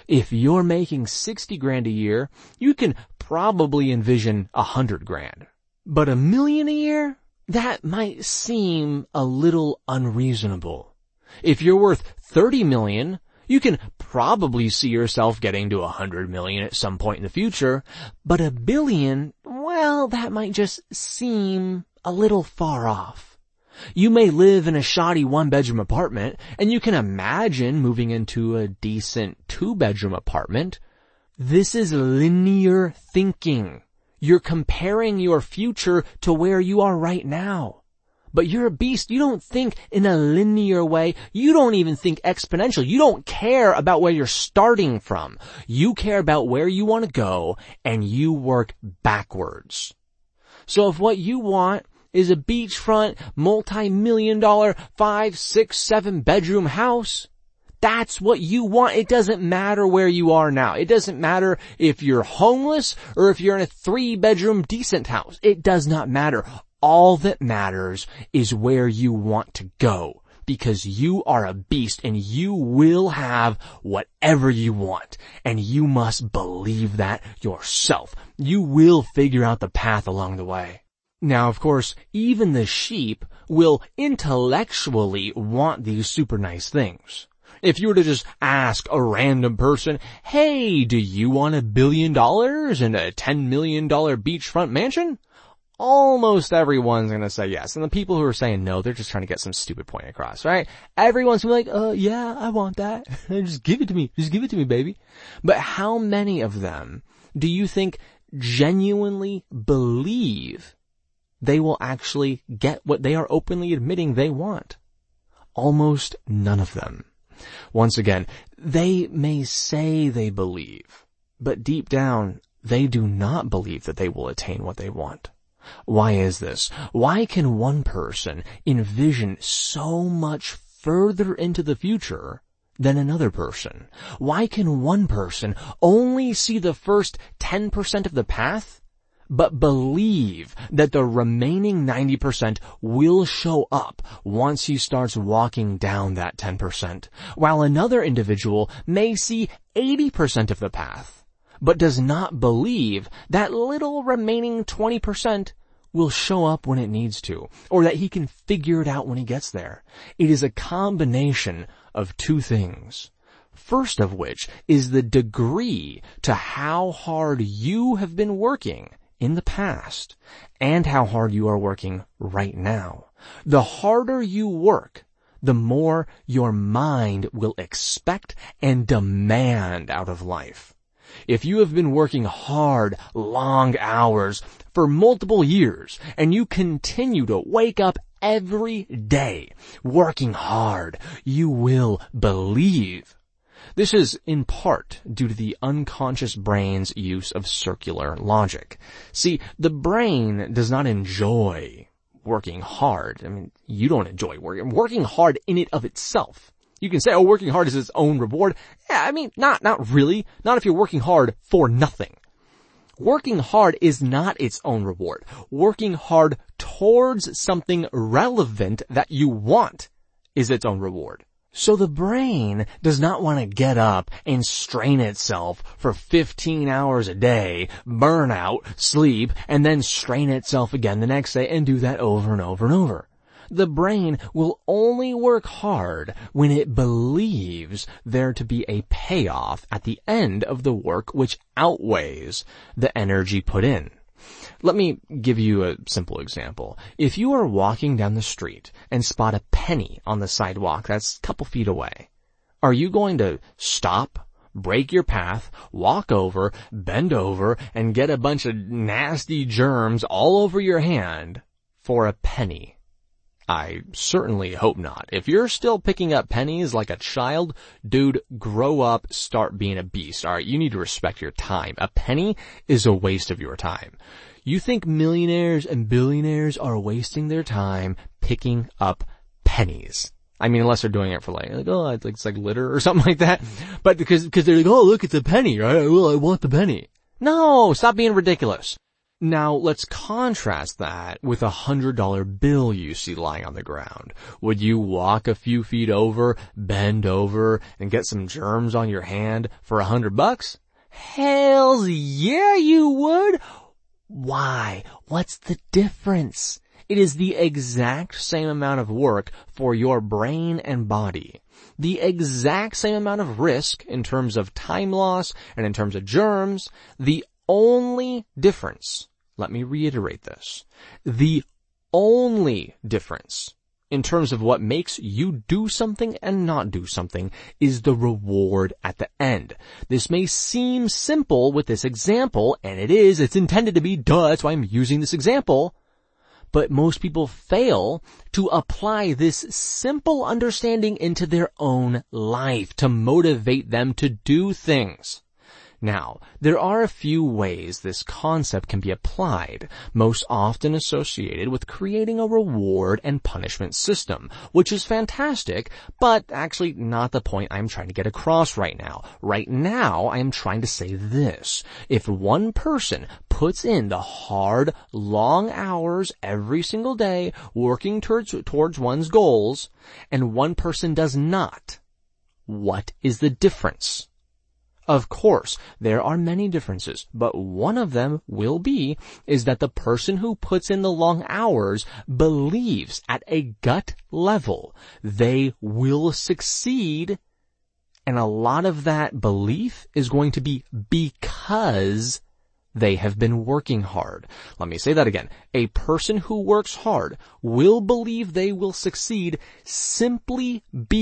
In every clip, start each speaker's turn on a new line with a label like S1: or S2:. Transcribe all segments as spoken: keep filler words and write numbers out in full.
S1: If you're making sixty grand a year, you can probably envision a hundred grand. But a million a year? That might seem a little unreasonable. If you're worth thirty million, you can probably see yourself getting to a hundred million at some point in the future. But a billion, well, that might just seem a little far off. You may live in a shoddy one-bedroom apartment, and you can imagine moving into a decent two-bedroom apartment. This is linear thinking. You're comparing your future to where you are right now. But you're a beast. You don't think in a linear way. You don't even think exponential. You don't care about where you're starting from. You care about where you want to go, and you work backwards. So if what you want is a beachfront, multi-million dollar, five, six, seven bedroom house, that's what you want. It doesn't matter where you are now. It doesn't matter if you're homeless or if you're in a three bedroom decent house. It does not matter. All that matters is where you want to go, because you are a beast and you will have whatever you want, and you must believe that yourself. You will figure out the path along the way. Now, of course, even the sheep will intellectually want these super nice things. If you were to just ask a random person, hey, do you want a billion dollars and a ten million dollar beachfront mansion? Almost everyone's going to say yes. And the people who are saying no, they're just trying to get some stupid point across, right? Everyone's going to be like, uh, yeah, I want that. Just give it to me. Just give it to me, baby. But how many of them do you think genuinely believe they will actually get what they are openly admitting they want? Almost none of them. Once again, they may say they believe, but deep down, they do not believe that they will attain what they want. Why is this? Why can one person envision so much further into the future than another person? Why can one person only see the first ten percent of the path, but believe that the remaining ninety percent will show up once he starts walking down that ten percent, while another individual may see eighty percent of the path, but does not believe that little remaining twenty percent will show up when it needs to, or that he can figure it out when he gets there. It is a combination of two things. First of which is the degree to how hard you have been working in the past and how hard you are working right now. The harder you work, the more your mind will expect and demand out of life. If you have been working hard, long hours for multiple years, and you continue to wake up every day working hard, you will believe. This is in part due to the unconscious brain's use of circular logic. See, the brain does not enjoy working hard. I mean, you don't enjoy working, working hard in it of itself. You can say, oh, working hard is its own reward. Yeah, I mean, not, not really. Not if you're working hard for nothing. Working hard is not its own reward. Working hard towards something relevant that you want is its own reward. So the brain does not want to get up and strain itself for fifteen hours a day, burn out, sleep, and then strain itself again the next day and do that over and over and over. The brain will only work hard when it believes there to be a payoff at the end of the work which outweighs the energy put in. Let me give you a simple example. If you are walking down the street and spot a penny on the sidewalk that's a couple feet away, are you going to stop, break your path, walk over, bend over, and get a bunch of nasty germs all over your hand for a penny? I certainly hope not. If you're still picking up pennies like a child, dude, grow up, start being a beast. Alright, you need to respect your time. A penny is a waste of your time. You think millionaires and billionaires are wasting their time picking up pennies. I mean, unless they're doing it for like, like oh, it's like, it's like litter or something like that. But because, because they're like, oh, look, it's a penny, right? Well, I want the penny. No, stop being ridiculous. Now, let's contrast that with a hundred dollar bill you see lying on the ground. Would you walk a few feet over, bend over, and get some germs on your hand for a hundred bucks? Hells yeah, you would! Why? What's the difference? It is the exact same amount of work for your brain and body. The exact same amount of risk in terms of time loss and in terms of germs. The only difference, let me reiterate this, the only difference in terms of what makes you do something and not do something is the reward at the end. This may seem simple with this example, and it is, it's intended to be, duh, that's why I'm using this example. But most people fail to apply this simple understanding into their own life to motivate them to do things. Now, there are a few ways this concept can be applied, most often associated with creating a reward and punishment system, which is fantastic, but actually not the point I'm trying to get across right now. Right now, I am trying to say this. If one person puts in the hard, long hours every single day working towards, towards one's goals, and one person does not, what is the difference? Of course, there are many differences, but one of them will be is that the person who puts in the long hours believes at a gut level they will succeed, and a lot of that belief is going to be because they have been working hard. Let me say that again. A person who works hard will believe they will succeed simply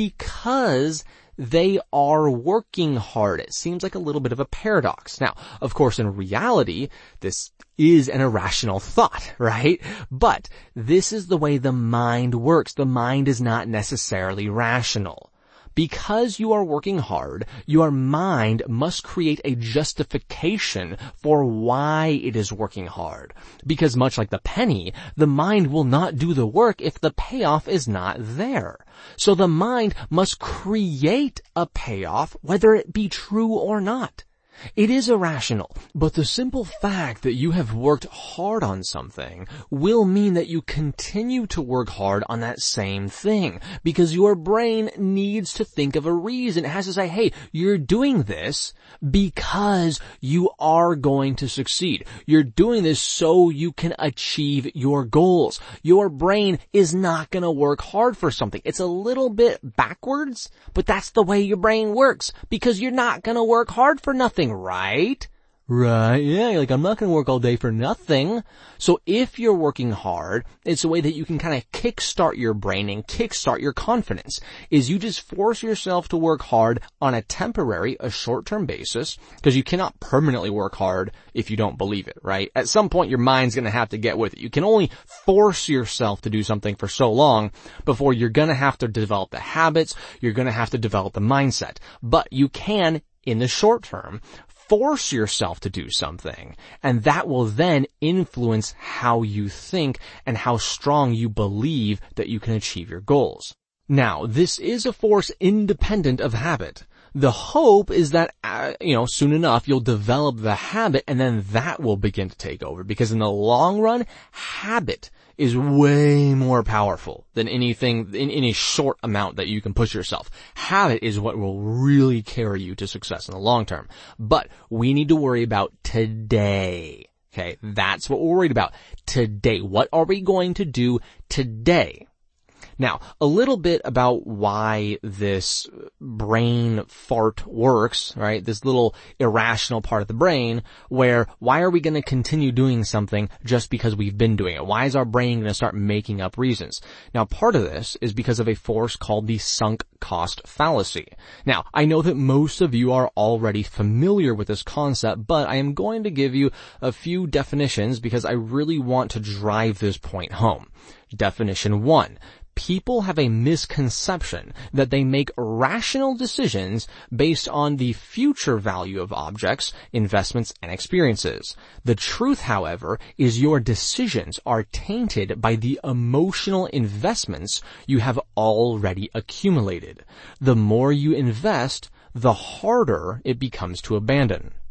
S1: because they are working hard. It seems like a little bit of a paradox. Now, of course, in reality, this is an irrational thought, right? But this is the way the mind works. The mind is not necessarily rational. Because you are working hard, your mind must create a justification for why it is working hard. Because much like the penny, the mind will not do the work if the payoff is not there. So the mind must create a payoff, whether it be true or not. It is irrational, but the simple fact that you have worked hard on something will mean that you continue to work hard on that same thing, because your brain needs to think of a reason. It has to say, hey, you're doing this because you are going to succeed. You're doing this so you can achieve your goals. Your brain is not going to work hard for something. It's a little bit backwards, but that's the way your brain works, because you're not going to work hard for nothing. Right? Right, yeah, like I'm not going to work all day for nothing. So if you're working hard, it's a way that you can kind of kickstart your brain and kickstart your confidence, is you just force yourself to work hard on a temporary, a short-term basis, because you cannot permanently work hard if you don't believe it, right? At some point, your mind's going to have to get with it. You can only force yourself to do something for so long before you're going to have to develop the habits, you're going to have to develop the mindset. But you can, in the short term, force yourself to do something, and that will then influence how you think and how strong you believe that you can achieve your goals. Now, this is a force independent of habit. The hope is that, uh, you know, soon enough you'll develop the habit, and then that will begin to take over, because in the long run, habit is way more powerful than anything in any short amount that you can push yourself. Habit is what will really carry you to success in the long term. But we need to worry about today. Okay, that's what we're worried about. Today. What are we going to do today? Now, a little bit about why this brain fart works, right? This little irrational part of the brain, where why are we going to continue doing something just because we've been doing it? Why is our brain going to start making up reasons? Now, part of this is because of a force called the sunk cost fallacy. Now, I know that most of you are already familiar with this concept, but I am going to give you a few definitions because I really want to drive this point home. Definition one. People have a misconception that they make rational decisions based on the future value of objects, investments, and experiences. The truth, however, is your decisions are tainted by the emotional investments you have already accumulated. The more you invest, the harder it becomes to abandon.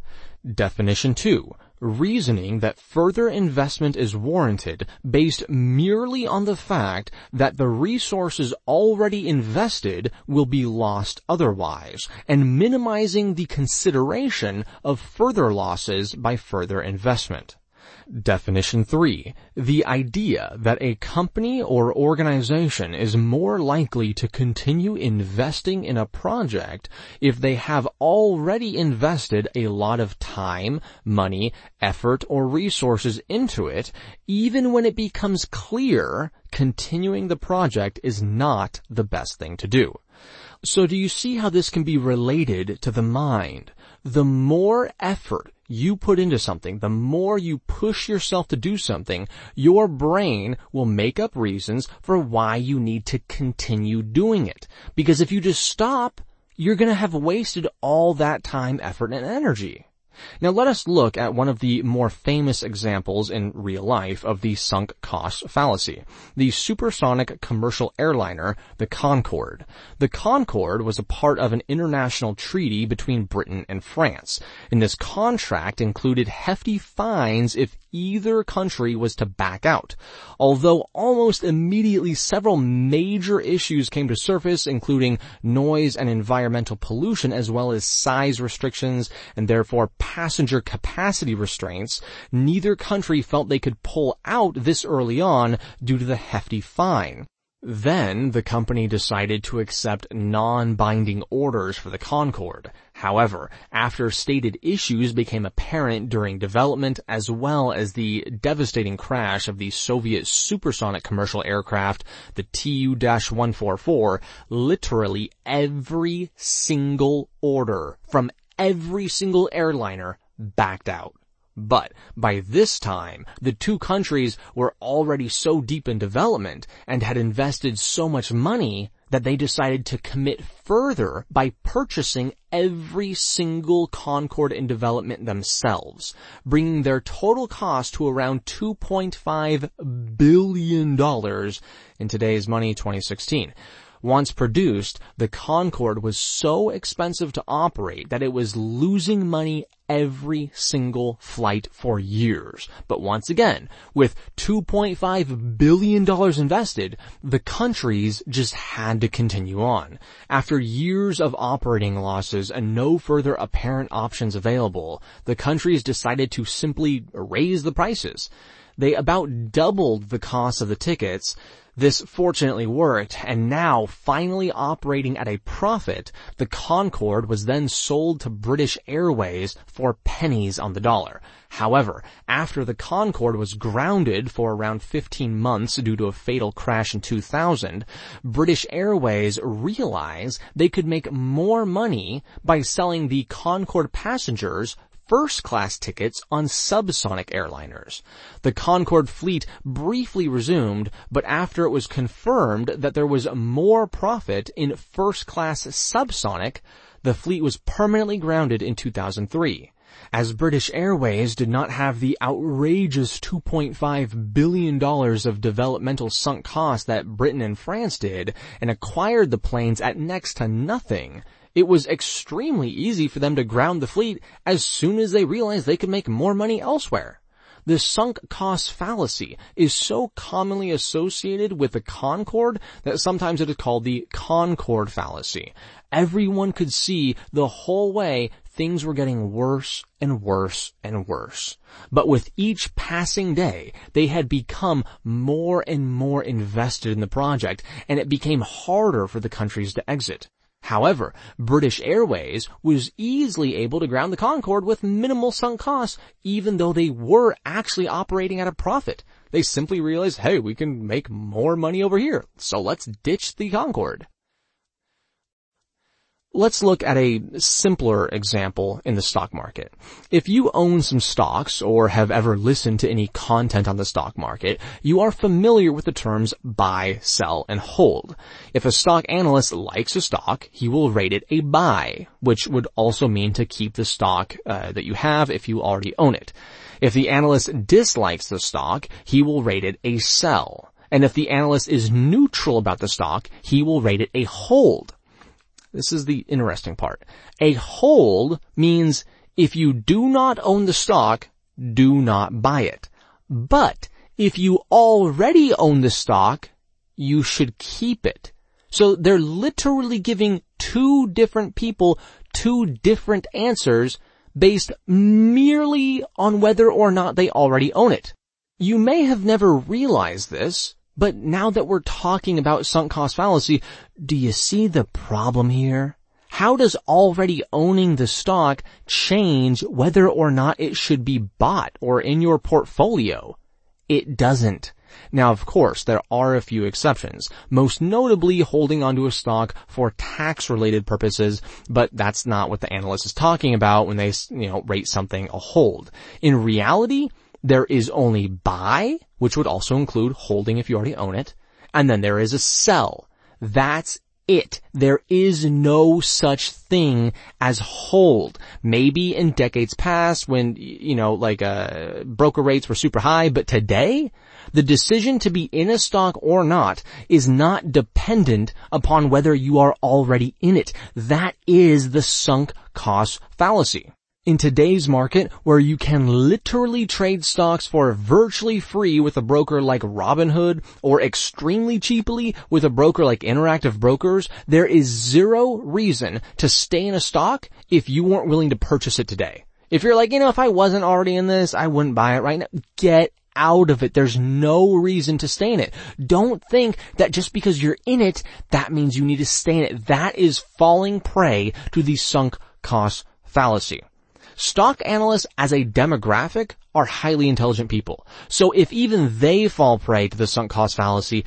S1: Definition two. Reasoning that further investment is warranted based merely on the fact that the resources already invested will be lost otherwise, and minimizing the consideration of further losses by further investment. Definition three. The idea that a company or organization is more likely to continue investing in a project if they have already invested a lot of time, money, effort, or resources into it, even when it becomes clear continuing the project is not the best thing to do. So do you see how this can be related to the mind? The more effort you put into something, the more you push yourself to do something, your brain will make up reasons for why you need to continue doing it. Because if you just stop, you're going to have wasted all that time, effort, and energy. Now let us look at one of the more famous examples in real life of the sunk cost fallacy, the supersonic commercial airliner, the Concorde. The Concorde was a part of an international treaty between Britain and France, and this contract included hefty fines if either country was to back out. Although almost immediately several major issues came to surface, including noise and environmental pollution, as well as size restrictions and therefore passenger capacity restraints, neither country felt they could pull out this early on due to the hefty fine. Then the company decided to accept non-binding orders for the Concorde. However, after stated issues became apparent during development, as well as the devastating crash of the Soviet supersonic commercial aircraft, the T U one forty-four, literally every single order from every single airliner backed out. But by this time, the two countries were already so deep in development and had invested so much money that they decided to commit further by purchasing every single Concorde in development themselves, bringing their total cost to around two point five billion dollars in today's money, twenty sixteen. Once produced, the Concorde was so expensive to operate that it was losing money every single flight for years. But once again, with two point five billion dollars invested, the countries just had to continue on. After years of operating losses and no further apparent options available, the countries decided to simply raise the prices. They about doubled the cost of the tickets. This fortunately worked, and now, finally operating at a profit, the Concorde was then sold to British Airways for pennies on the dollar. However, after the Concorde was grounded for around fifteen months due to a fatal crash in two thousand, British Airways realized they could make more money by selling the Concorde passengers first-class tickets on subsonic airliners. The Concorde fleet briefly resumed, but after it was confirmed that there was more profit in first-class subsonic, the fleet was permanently grounded in two thousand three. As British Airways did not have the outrageous two point five billion dollars of developmental sunk costs that Britain and France did, and acquired the planes at next to nothing, it was extremely easy for them to ground the fleet as soon as they realized they could make more money elsewhere. The sunk cost fallacy is so commonly associated with the Concorde that sometimes it is called the Concorde fallacy. Everyone could see the whole way things were getting worse and worse and worse. But with each passing day, they had become more and more invested in the project, and it became harder for the countries to exit. However, British Airways was easily able to ground the Concorde with minimal sunk costs, even though they were actually operating at a profit. They simply realized, hey, we can make more money over here, so let's ditch the Concorde. Let's look at a simpler example in the stock market. If you own some stocks or have ever listened to any content on the stock market, you are familiar with the terms buy, sell, and hold. If a stock analyst likes a stock, he will rate it a buy, which would also mean to keep the stock uh, that you have if you already own it. If the analyst dislikes the stock, he will rate it a sell. And if the analyst is neutral about the stock, he will rate it a hold. This is the interesting part. A hold means If you do not own the stock, do not buy it. But if you already own the stock, you should keep it. So they're literally giving two different people two different answers based merely on whether or not they already own it. You may have never realized this, but now that we're talking about sunk cost fallacy, do you see the problem here? How does already owning the stock change whether or not it should be bought or in your portfolio? It doesn't. Now, of course, there are a few exceptions, most notably holding onto a stock for tax-related purposes, but that's not what the analyst is talking about when they, you know, rate something a hold. In reality, there is only buy, which would also include holding if you already own it, and then there is a sell. That's it. There is no such thing as hold. Maybe in decades past when, you know, like, uh, broker rates were super high, but today, the decision to be in a stock or not is not dependent upon whether you are already in it. That is the sunk cost fallacy. In today's market, where you can literally trade stocks for virtually free with a broker like Robinhood or extremely cheaply with a broker like Interactive Brokers, there is zero reason to stay in a stock if you weren't willing to purchase it today. If you're like, you know, if I wasn't already in this, I wouldn't buy it right now. Get out of it. There's no reason to stay in it. Don't think that just because you're in it, that means you need to stay in it. That is falling prey to the sunk cost fallacy. Stock analysts as a demographic are highly intelligent people. So if even they fall prey to the sunk cost fallacy,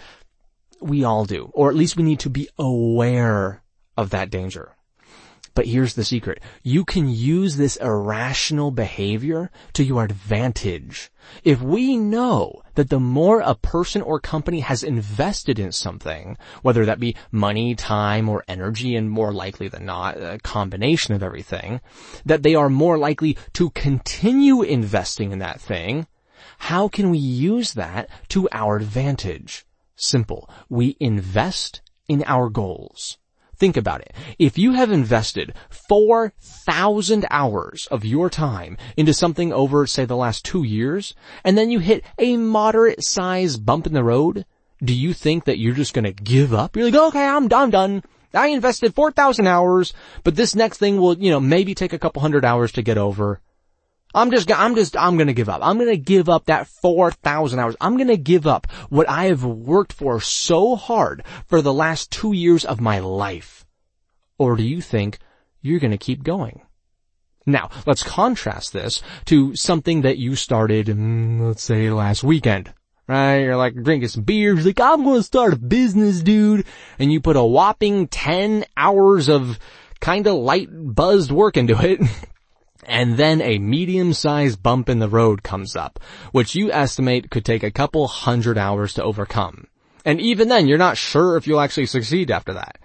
S1: we all do. Or at least we need to be aware of that danger. But here's the secret. You can use this irrational behavior to your advantage. If we know that the more a person or company has invested in something, whether that be money, time, or energy, and more likely than not, a combination of everything, that they are more likely to continue investing in that thing, how can we use that to our advantage? Simple. We invest in our goals. Think about it. If you have invested four thousand hours of your time into something over, say, the last two years, and then you hit a moderate size bump in the road, do you think that you're just going to give up? You're like, okay, I'm done, done. I invested four thousand hours, but this next thing will, you know, maybe take a couple hundred hours to get over. I'm just, I'm just, I'm going to give up. I'm going to give up that four thousand hours. I'm going to give up what I have worked for so hard for the last two years of my life. Or do you think you're going to keep going? Now, let's contrast this to something that you started, mm, let's say last weekend, right? You're like drinking some beers, like, I'm going to start a business, dude. And you put a whopping ten hours of kind of light buzzed work into it. And then a medium-sized bump in the road comes up, which you estimate could take a couple hundred hours to overcome. And even then, you're not sure if you'll actually succeed after that.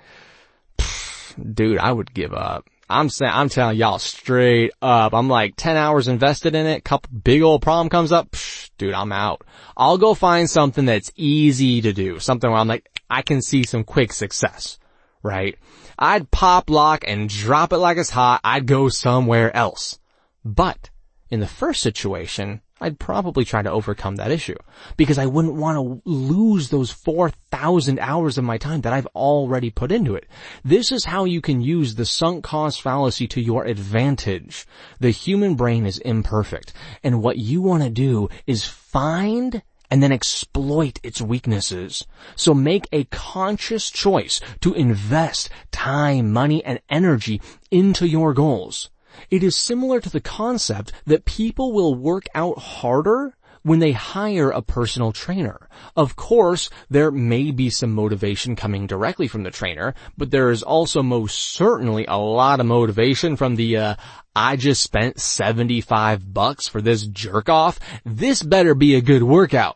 S1: Pfft, dude, I would give up. I'm saying, I'm telling y'all straight up. I'm like ten hours invested in it, couple big old problem comes up. Pfft, dude, I'm out. I'll go find something that's easy to do. Something where I'm like, I can see some quick success, right? I'd pop lock and drop it like it's hot. I'd go somewhere else. But in the first situation, I'd probably try to overcome that issue because I wouldn't want to lose those four thousand hours of my time that I've already put into it. This is how you can use the sunk cost fallacy to your advantage. The human brain is imperfect, and what you want to do is find and then exploit its weaknesses. So make a conscious choice to invest time, money, and energy into your goals. It is similar to the concept that people will work out harder when they hire a personal trainer. Of course, there may be some motivation coming directly from the trainer, but there is also most certainly a lot of motivation from the, uh, I just spent seventy-five bucks for this jerk off. This better be a good workout.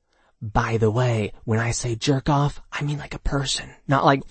S1: By the way, when I say jerk off, I mean like a person, not like,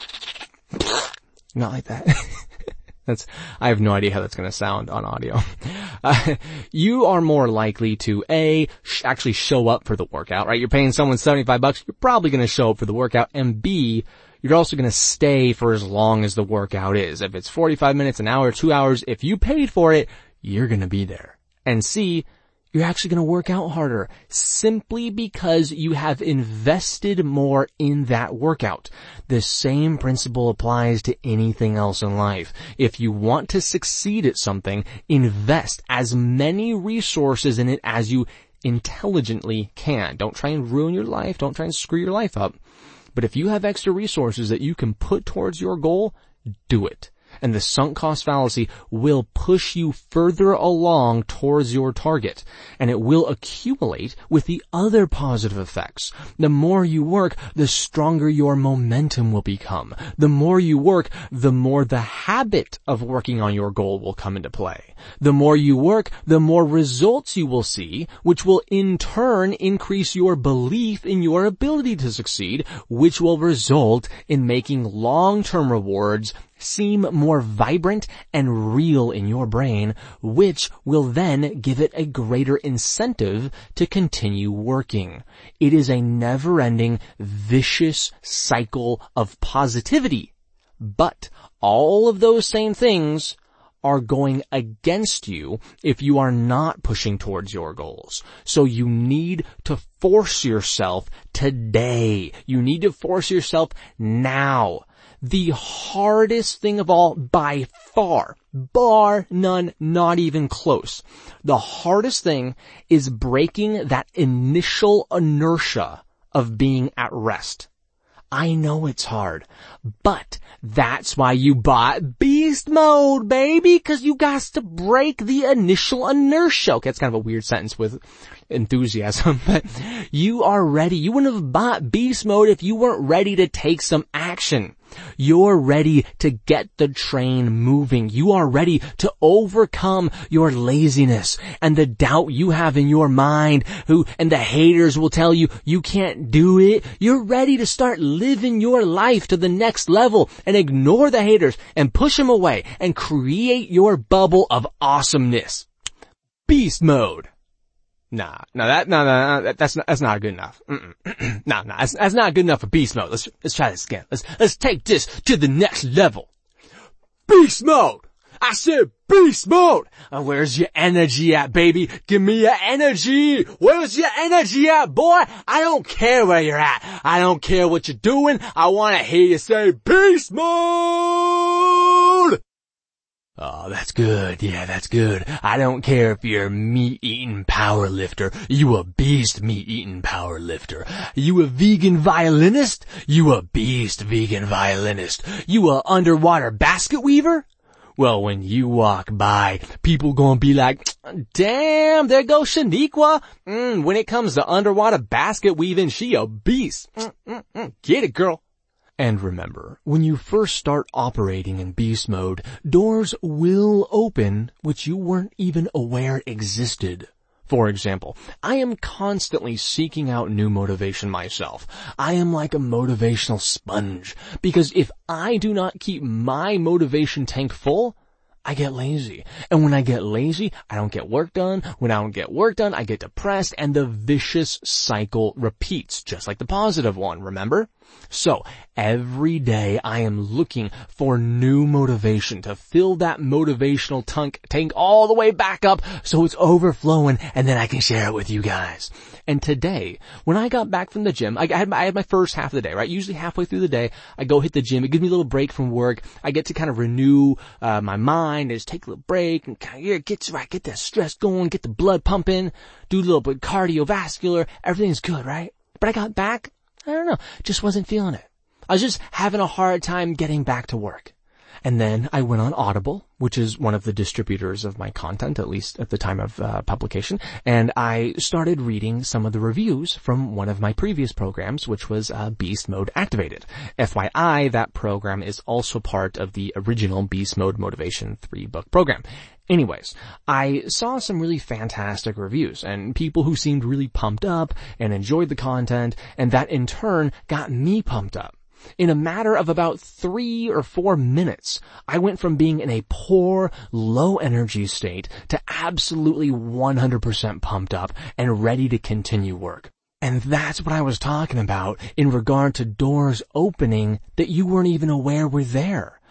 S1: not like that. That's, I have no idea how that's going to sound on audio. Uh, you are more likely to A, sh- actually show up for the workout, right? You're paying someone seventy-five bucks, you're probably going to show up for the workout, and B, you're also going to stay for as long as the workout is. If it's forty-five minutes, an hour, two hours, if you paid for it, you're going to be there. And C, you're actually going to work out harder simply because you have invested more in that workout. The same principle applies to anything else in life. If you want to succeed at something, invest as many resources in it as you intelligently can. Don't try and ruin your life. Don't try and screw your life up. But if you have extra resources that you can put towards your goal, do it. And the sunk cost fallacy will push you further along towards your target. And it will accumulate with the other positive effects. The more you work, the stronger your momentum will become. The more you work, the more the habit of working on your goal will come into play. The more you work, the more results you will see, which will in turn increase your belief in your ability to succeed, which will result in making long-term rewards seem more vibrant and real in your brain, which will then give it a greater incentive to continue working. It is a never-ending, vicious cycle of positivity. But all of those same things are going against you if you are not pushing towards your goals. So you need to force yourself today. You need to force yourself now. The hardest thing of all, by far, bar none, not even close. The hardest thing is breaking that initial inertia of being at rest. I know it's hard, but that's why you bought Beast Mode, baby, because you got to break the initial inertia. Okay, that's kind of a weird sentence with enthusiasm, but you are ready. You wouldn't have bought Beast Mode if you weren't ready to take some action. You're ready to get the train moving. You are ready to overcome your laziness and the doubt you have in your mind, who, and the haters will tell you you can't do it. You're ready to start living your life to the next level and ignore the haters and push them away and create your bubble of awesomeness. Beast Mode. Nah, no, that, no, no, no, that's not, that's not good enough. Mm-mm. no, no, that's, that's not good enough for Beast Mode. Let's, let's try this again. Let's, let's take this to the next level. Beast Mode! I said Beast Mode! Uh, where's your energy at, baby? Give me your energy! Where's your energy at, boy? I don't care where you're at. I don't care what you're doing. I wanna hear you say Beast Mode! Oh, that's good. Yeah, that's good. I don't care if you're a meat-eating power lifter. You a beast meat-eating power lifter. You a vegan violinist? You a beast vegan violinist. You a underwater basket weaver? Well, when you walk by, people gonna be like, damn, there goes Shaniqua. Mm, when it comes to underwater basket weaving, she a beast. Mm, mm, mm. Get it, girl. And remember, when you first start operating in Beast Mode, doors will open which you weren't even aware existed. For example, I am constantly seeking out new motivation myself. I am like a motivational sponge, because if I do not keep my motivation tank full, I get lazy. And when I get lazy, I don't get work done. When I don't get work done, I get depressed, and the vicious cycle repeats, just like the positive one, remember? So, every day I am looking for new motivation to fill that motivational tank, tank all the way back up so it's overflowing, and then I can share it with you guys. And today, when I got back from the gym, I had, my, I had my first half of the day, right? Usually halfway through the day, I go hit the gym. It gives me a little break from work. I get to kind of renew uh, my mind, and just take a little break, and kind of yeah, get right, get that stress going, get the blood pumping, do a little bit cardiovascular. Everything's good, right? But I got back, I don't know, just wasn't feeling it. I was just having a hard time getting back to work. And then I went on Audible, which is one of the distributors of my content, at least at the time of uh, publication, and I started reading some of the reviews from one of my previous programs, which was uh, Beast Mode Activated. F Y I, that program is also part of the original Beast Mode Motivation three book program. Anyways, I saw some really fantastic reviews and people who seemed really pumped up and enjoyed the content, and that in turn got me pumped up. In a matter of about three or four minutes, I went from being in a poor, low energy state to absolutely one hundred percent pumped up and ready to continue work. And that's what I was talking about in regard to doors opening that you weren't even aware were there.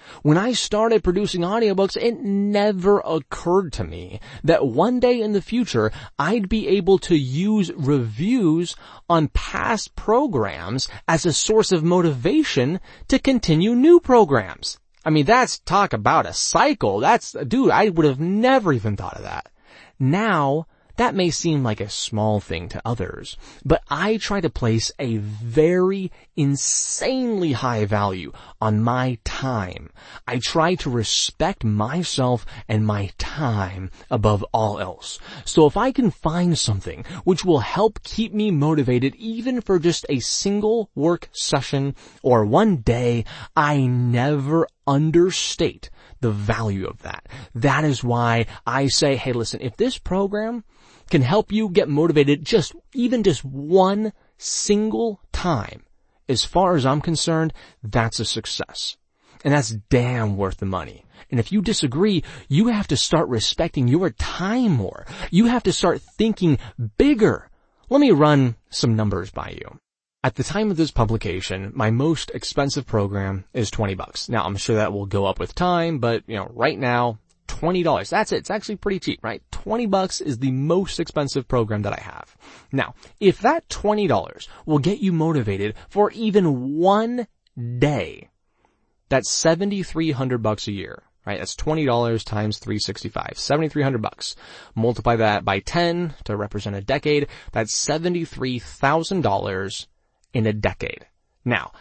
S1: When I started producing audiobooks, it never occurred to me that one day in the future, I'd be able to use reviews on past programs as a source of motivation to continue new programs. I mean, that's talk about a cycle. That's, dude, I would have never even thought of that. Now, that may seem like a small thing to others, but I try to place a very insanely high value on my time. I try to respect myself and my time above all else. So if I can find something which will help keep me motivated even for just a single work session or one day, I never understate the value of that. That is why I say, hey, listen, if this program can help you get motivated just, even just one single time, as far as I'm concerned, that's a success. And that's damn worth the money. And if you disagree, you have to start respecting your time more. You have to start thinking bigger. Let me run some numbers by you. At the time of this publication, my most expensive program is twenty bucks. Now, I'm sure that will go up with time, but, you know, right now, twenty dollars. That's it. It's actually pretty cheap, right? twenty bucks is the most expensive program that I have. Now, if that twenty dollars will get you motivated for even one day, that's seventy-three hundred bucks a year, right? That's twenty dollars times three hundred sixty-five, seventy-three hundred bucks. Multiply that by ten to represent a decade. That's seventy-three thousand dollars in a decade. Now,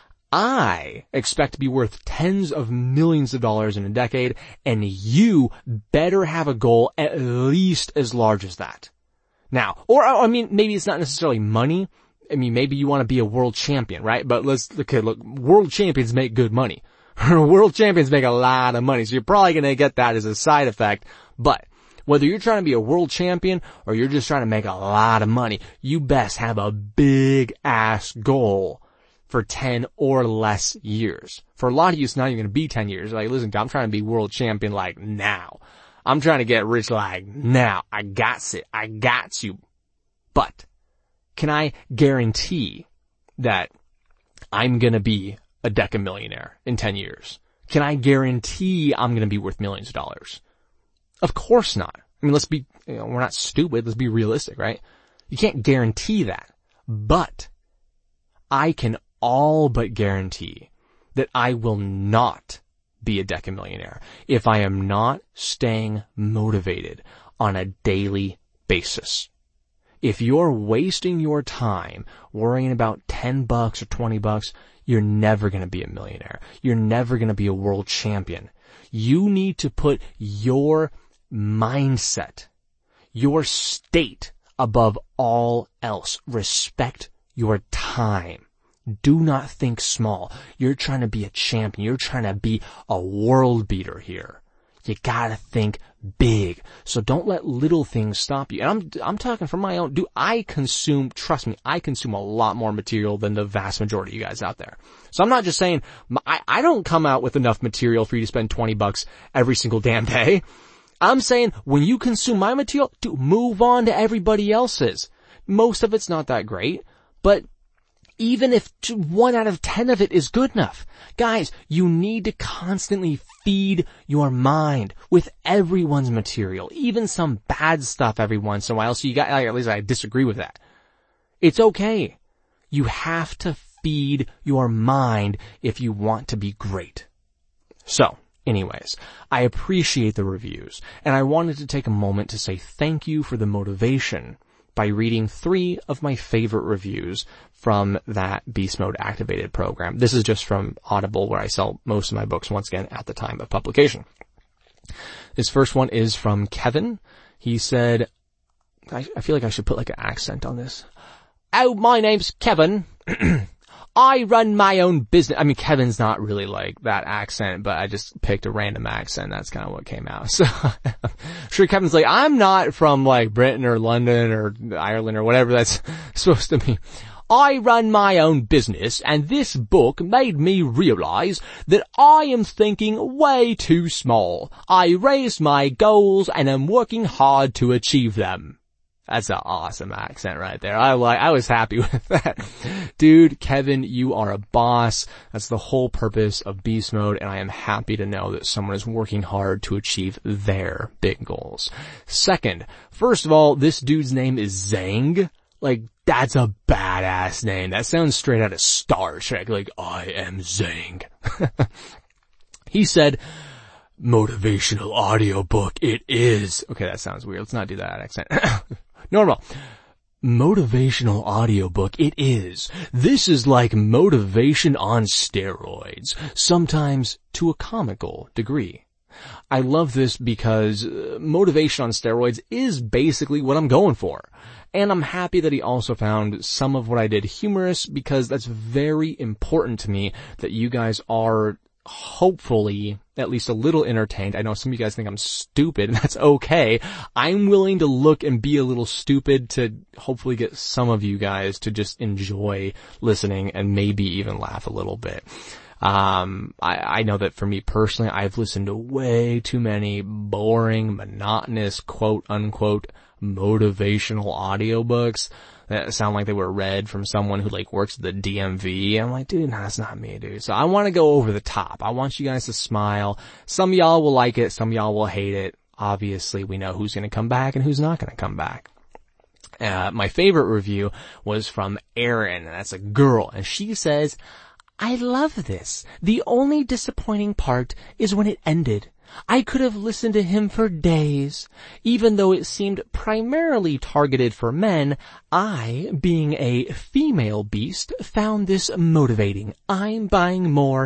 S1: I expect to be worth tens of millions of dollars in a decade, and you better have a goal at least as large as that. Now, or, I mean, maybe it's not necessarily money. I mean, maybe you want to be a world champion, right? But let's, okay, look, world champions make good money. World champions make a lot of money, so you're probably going to get that as a side effect. But whether you're trying to be a world champion or you're just trying to make a lot of money, you best have a big ass goal for ten or less years. For a lot of you, it's not even going to be ten years. Like, listen, I'm trying to be world champion like now. I'm trying to get rich like now. I got it. I got you. But can I guarantee that I'm going to be a decamillionaire in ten years? Can I guarantee I'm going to be worth millions of dollars? Of course not. I mean, let's be, you know, we're not stupid. Let's be realistic, right? You can't guarantee that. But I can all but guarantee that I will not be a decamillionaire if I am not staying motivated on a daily basis. If you're wasting your time worrying about ten bucks or twenty bucks, you're never going to be a millionaire. You're never going to be a world champion. You need to put your mindset, your state above all else. Respect your time. Do not think small. You're trying to be a champion. You're trying to be a world beater here. You gotta think big. So don't let little things stop you. And I'm, I'm talking from my own, do I consume, trust me, I consume a lot more material than the vast majority of you guys out there. So I'm not just saying, I, I don't come out with enough material for you to spend twenty bucks every single damn day. I'm saying when you consume my material, dude, move on to everybody else's. Most of it's not that great, but even if one out of ten of it is good enough. Guys, you need to constantly feed your mind with everyone's material, even some bad stuff every once in a while. So you got, at least I disagree with that. It's okay. You have to feed your mind if you want to be great. So, anyways, I appreciate the reviews, and I wanted to take a moment to say thank you for the motivation by reading three of my favorite reviews from that Beast Mode activated program. This is just from Audible, where I sell most of my books, once again, at the time of publication. This first one is from Kevin. He said, I, I feel like I should put like an accent on this. Oh, my name's Kevin. I run my own business. I mean, Kevin's not really like that accent, but I just picked a random accent. That's kind of what came out. So, I'm sure Kevin's like, I'm not from like Britain or London or Ireland or whatever that's supposed to be. I run my own business, and this book made me realize that I am thinking way too small. I raised my goals and am working hard to achieve them. That's an awesome accent right there. I like, I was happy with that. Dude, Kevin, you are a boss. That's the whole purpose of Beast Mode, and I am happy to know that someone is working hard to achieve their big goals. Second, first of all, this dude's name is Zang. Like, that's a badass name. That sounds straight out of Star Trek. Like, I am Zang. He said, motivational audiobook, it is. Okay, that sounds weird. Let's not do that accent. Normal. Motivational audiobook, it is. This is like motivation on steroids, sometimes to a comical degree. I love this because uh, motivation on steroids is basically what I'm going for. And I'm happy that he also found some of what I did humorous, because that's very important to me that you guys are hopefully at least a little entertained. I know some of you guys think I'm stupid, and that's okay. I'm willing to look and be a little stupid to hopefully get some of you guys to just enjoy listening and maybe even laugh a little bit. Um, I, I know that for me personally, I've listened to way too many boring, monotonous, quote unquote, motivational audiobooks that sound like they were read from someone who like works at the D M V. I'm like, dude, no, that's not me, dude. So I want to go over the top. I want you guys to smile. Some of y'all will like it. Some of y'all will hate it. Obviously, we know who's going to come back and who's not going to come back. Uh, my favorite review was from Erin, and that's a girl, and she says, I love this. The only disappointing part is when it ended. I could have listened to him for days. Even though it seemed primarily targeted for men, I, being a female beast, found this motivating. I'm buying more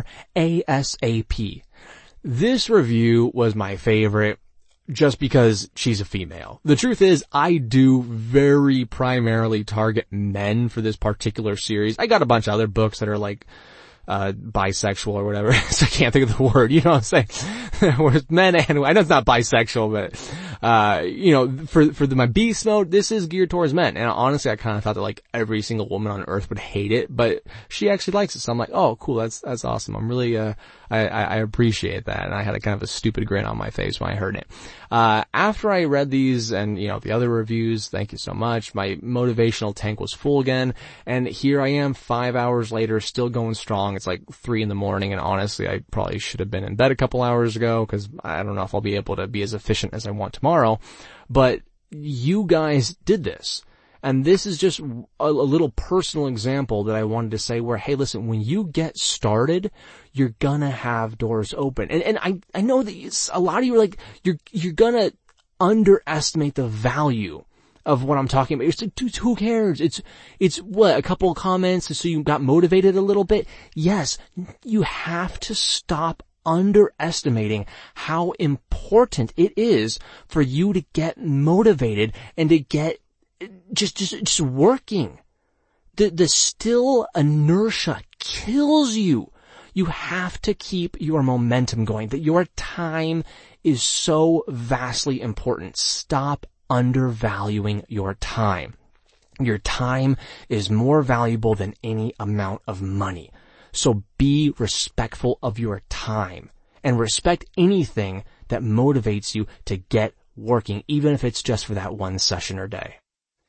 S1: ASAP. This review was my favorite just because she's a female. The truth is, I do very primarily target men for this particular series. I got a bunch of other books that are like Uh, bisexual or whatever. So I can't think of the word, you know what I'm saying? Whereas men and, I know it's not bisexual, but, uh, you know, for, for the, my Beast Mode, this is geared towards men. And honestly, I kind of thought that like every single woman on earth would hate it, but she actually likes it. So I'm like, oh, cool. That's, that's awesome. I'm really, uh, I, I appreciate that. And I had a kind of a stupid grin on my face when I heard it. Uh, after I read these and, you know, the other reviews, thank you so much. My motivational tank was full again. And here I am five hours later, still going strong. It's like three in the morning, and honestly, I probably should have been in bed a couple hours ago, because I don't know if I'll be able to be as efficient as I want tomorrow. But you guys did this. And this is just a, a little personal example that I wanted to say where, hey, listen, when you get started, you're gonna have doors open. And, and I, I know that it's, a lot of you are like, you're, you're gonna underestimate the value of what I'm talking about. It's like, dude, who cares? It's, it's what, a couple of comments so you got motivated a little bit? Yes, you have to stop underestimating how important it is for you to get motivated and to get just, just, just working. The, the still inertia kills you. You have to keep your momentum going, that your time is so vastly important. Stop undervaluing your time. Your time is more valuable than any amount of money. So be respectful of your time and respect anything that motivates you to get working, even if it's just for that one session or day.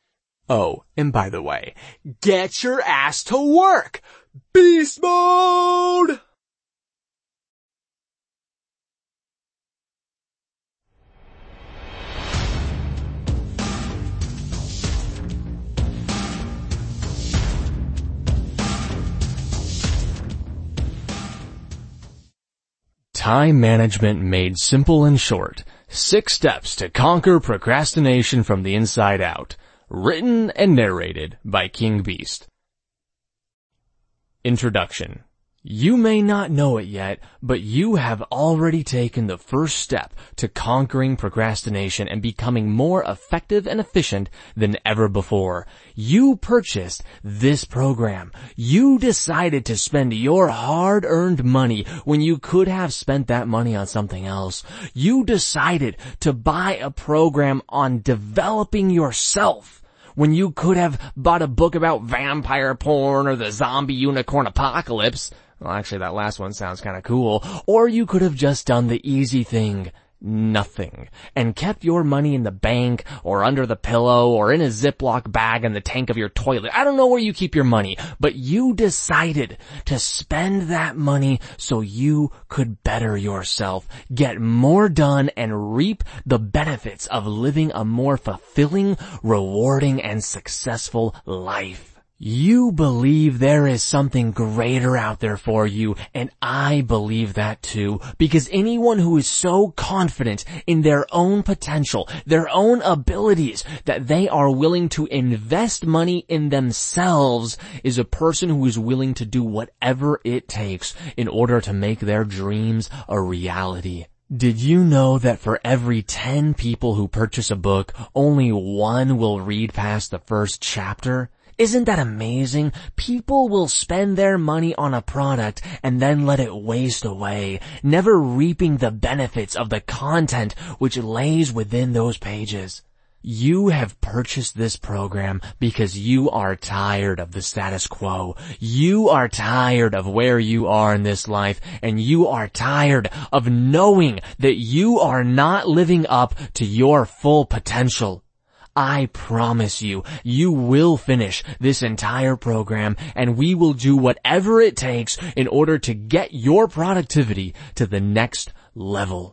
S1: Oh, and by the way, get your ass to work! Beast Mode! Time management made simple and short. Six steps to conquer procrastination from the inside out. Written and narrated by King Beast. Introduction. You may not know it yet, but you have already taken the first step to conquering procrastination and becoming more effective and efficient than ever before. You purchased this program. You decided to spend your hard-earned money when you could have spent that money on something else. You decided to buy a program on developing yourself when you could have bought a book about vampire porn or the zombie unicorn apocalypse. Well, actually, that last one sounds kind of cool. Or you could have just done the easy thing nothing and kept your money in the bank or under the pillow or in a Ziploc bag in the tank of your toilet, I don't know where you keep your money, but you decided to spend that money so you could better yourself, get more done, and reap the benefits of living a more fulfilling, rewarding, and successful life. You believe there is something greater out there for you, and I believe that too, because anyone who is so confident in their own potential, their own abilities, that they are willing to invest money in themselves is a person who is willing to do whatever it takes in order to make their dreams a reality. Did you know that for every ten people who purchase a book, only one will read past the first chapter? Isn't that amazing? People will spend their money on a product and then let it waste away, never reaping the benefits of the content which lays within those pages. You have purchased this program because you are tired of the status quo. You are tired of where you are in this life, and you are tired of knowing that you are not living up to your full potential. I promise you, you will finish this entire program, and we will do whatever it takes in order to get your productivity to the next level.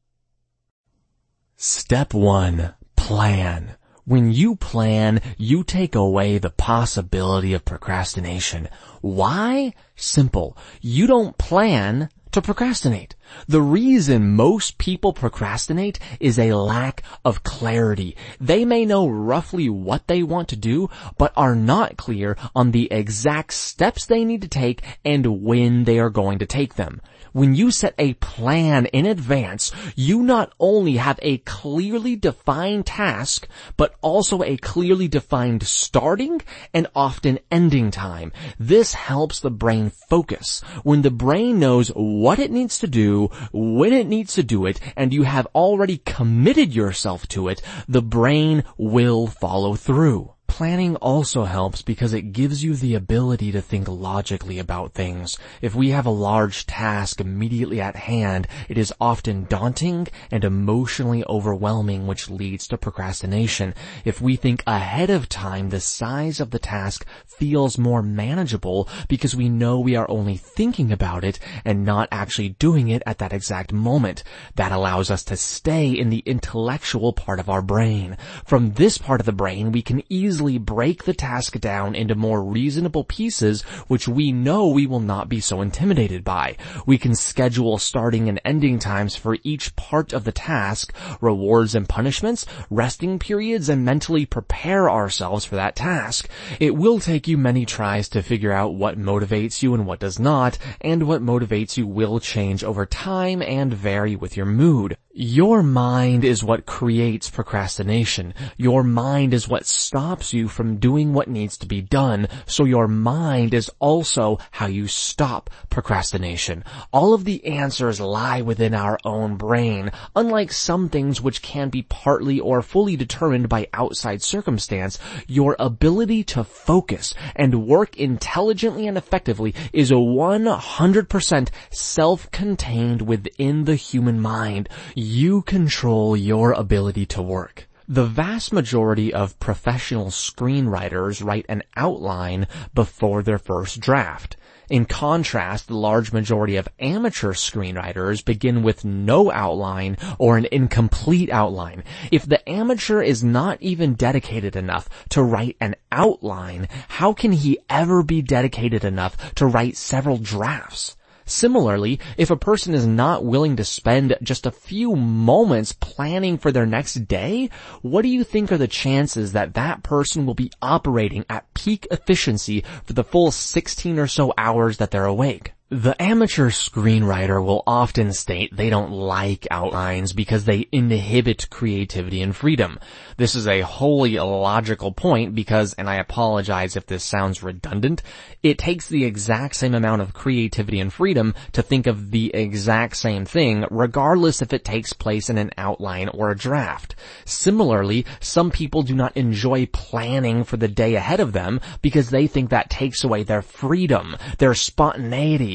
S1: Step one, plan. When you plan, you take away the possibility of procrastination. Why? Simple. You don't plan to procrastinate. The reason most people procrastinate is a lack of clarity. They may know roughly what they want to do, but are not clear on the exact steps they need to take and when they are going to take them. When you set a plan in advance, you not only have a clearly defined task, but also a clearly defined starting and often ending time. This helps the brain focus. When the brain knows what it needs to do, when it needs to do it, and you have already committed yourself to it, the brain will follow through. Planning also helps because it gives you the ability to think logically about things. If we have a large task immediately at hand, it is often daunting and emotionally overwhelming, which leads to procrastination. If we think ahead of time, the size of the task feels more manageable because we know we are only thinking about it and not actually doing it at that exact moment. That allows us to stay in the intellectual part of our brain. From this part of the brain, we can easily break the task down into more reasonable pieces, which we know we will not be so intimidated by. We can schedule starting and ending times for each part of the task, rewards and punishments, resting periods, and mentally prepare ourselves for that task. It will take you many tries to figure out what motivates you and what does not, and what motivates you will change over time and vary with your mood. Your mind is what creates procrastination. Your mind is what stops you from doing what needs to be done, so your mind is also how you stop procrastination. All of the answers lie within our own brain, unlike some things which can be partly or fully determined by outside circumstance. Your ability to focus and work intelligently and effectively is a one hundred percent self-contained within the human mind. You control your ability to work. The vast majority of professional screenwriters write an outline before their first draft. In contrast, the large majority of amateur screenwriters begin with no outline or an incomplete outline. If the amateur is not even dedicated enough to write an outline, how can he ever be dedicated enough to write several drafts? Similarly, if a person is not willing to spend just a few moments planning for their next day, what do you think are the chances that that person will be operating at peak efficiency for the full sixteen or so hours that they're awake? The amateur screenwriter will often state they don't like outlines because they inhibit creativity and freedom. This is a wholly illogical point because, and I apologize if this sounds redundant, it takes the exact same amount of creativity and freedom to think of the exact same thing, regardless if it takes place in an outline or a draft. Similarly, some people do not enjoy planning for the day ahead of them because they think that takes away their freedom, their spontaneity,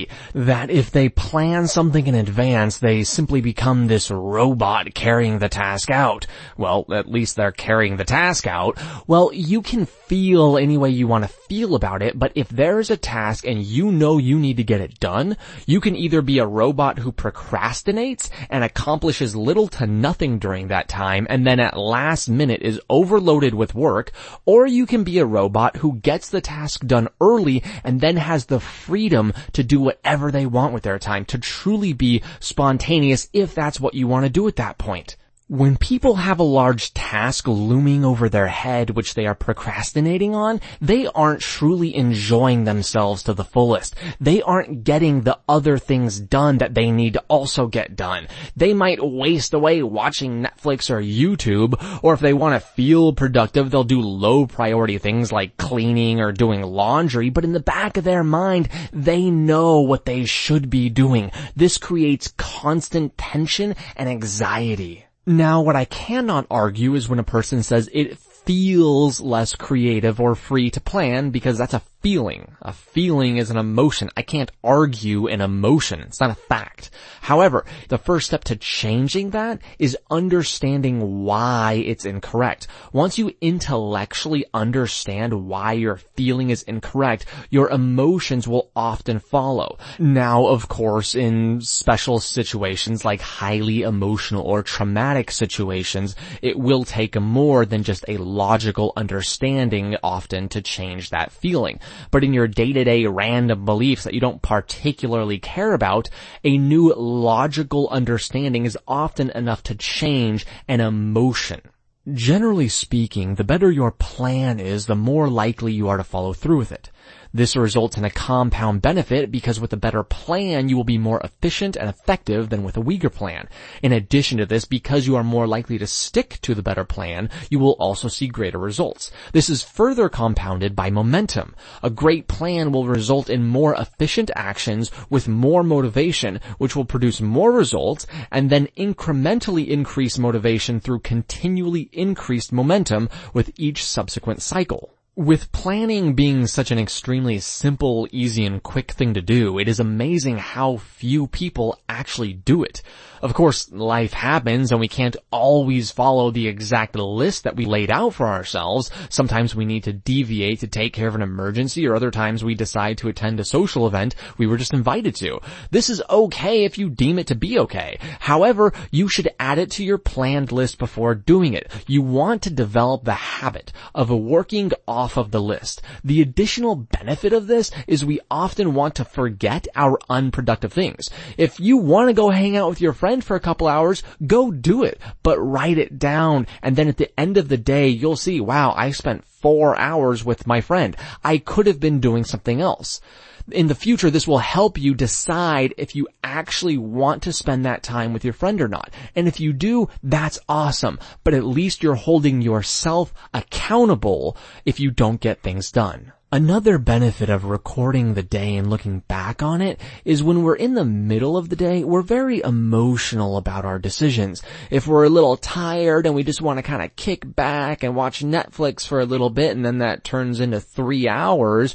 S1: that if they plan something in advance, they simply become this robot carrying the task out. Well, at least they're carrying the task out. Well, you can feel any way you want to feel about it, but if there's a task and you know you need to get it done, you can either be a robot who procrastinates and accomplishes little to nothing during that time and then at last minute is overloaded with work, or you can be a robot who gets the task done early and then has the freedom to do whatever they want with their time, to truly be spontaneous if that's what you want to do at that point. When people have a large task looming over their head which they are procrastinating on, they aren't truly enjoying themselves to the fullest. They aren't getting the other things done that they need to also get done. They might waste away watching Netflix or YouTube, or if they want to feel productive, they'll do low priority things like cleaning or doing laundry, but in the back of their mind, they know what they should be doing. This creates constant tension and anxiety. Now, what I cannot argue is when a person says it feels less creative or free to plan, because that's a feeling. A feeling is an emotion. I can't argue an emotion. It's not a fact. However, the first step to changing that is understanding why it's incorrect. Once you intellectually understand why your feeling is incorrect, your emotions will often follow. Now, of course, in special situations like highly emotional or traumatic situations, it will take more than just a logical understanding often to change that feeling. But in your day-to-day random beliefs that you don't particularly care about, a new logical understanding is often enough to change an emotion. Generally speaking, the better your plan is, the more likely you are to follow through with it. This results in a compound benefit because with a better plan, you will be more efficient and effective than with a weaker plan. In addition to this, because you are more likely to stick to the better plan, you will also see greater results. This is further compounded by momentum. A great plan will result in more efficient actions with more motivation, which will produce more results and then incrementally increase motivation through continually increased momentum with each subsequent cycle. With planning being such an extremely simple, easy, and quick thing to do, it is amazing how few people actually do it. Of course, life happens and we can't always follow the exact list that we laid out for ourselves. Sometimes we need to deviate to take care of an emergency, or other times we decide to attend a social event we were just invited to. This is okay if you deem it to be okay. However, you should add it to your planned list before doing it. You want to develop the habit of working off of the list. The additional benefit of this is we often want to forget our unproductive things. If you want to go hang out with your friend for a couple hours, go do it, but write it down. And then at the end of the day, you'll see, wow, I spent four hours with my friend. I could have been doing something else. In the future, this will help you decide if you actually want to spend that time with your friend or not. And if you do, that's awesome. But at least you're holding yourself accountable if you don't get things done. Another benefit of recording the day and looking back on it is when we're in the middle of the day, we're very emotional about our decisions. If we're a little tired and we just want to kind of kick back and watch Netflix for a little bit and then that turns into three hours,